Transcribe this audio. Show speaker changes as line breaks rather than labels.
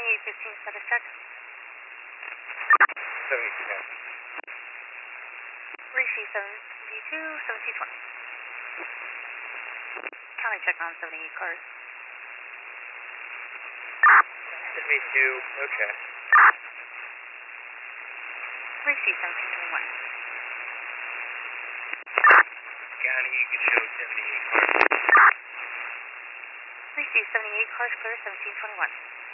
7815 status check.
72.
Rishi 72, 1720. County check on 78 cars.
72, okay.
Rishi 1721.
County, you can show 78 cars.
Rishi 78 cars clear 1721.